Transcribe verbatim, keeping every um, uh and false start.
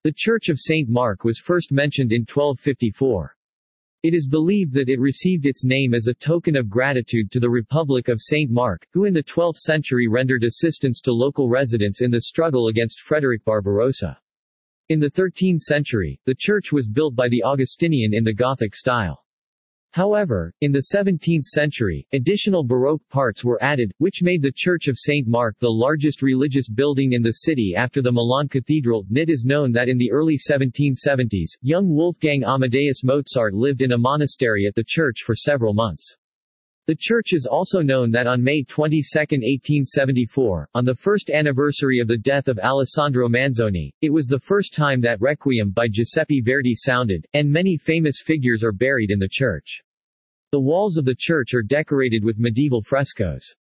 The Church of Saint Mark was first mentioned in twelve fifty-four. It is believed that it received its name as a token of gratitude to the Republic of Saint Mark, who in the twelfth century rendered assistance to local residents in the struggle against Frederick Barbarossa. In the thirteenth century, the church was built by the Augustinian in the Gothic style. However, in the seventeenth century, additional Baroque parts were added, which made the Church of Saint Mark the largest religious building in the city after the Milan Cathedral. It is known that in the early seventeen seventies, young Wolfgang Amadeus Mozart lived in a monastery at the church for several months. The church is also known that on May twenty-second, eighteen seventy-four, on the first anniversary of the death of Alessandro Manzoni, it was the first time that Requiem by Giuseppe Verdi sounded, and many famous figures are buried in the church. The walls of the church are decorated with medieval frescoes.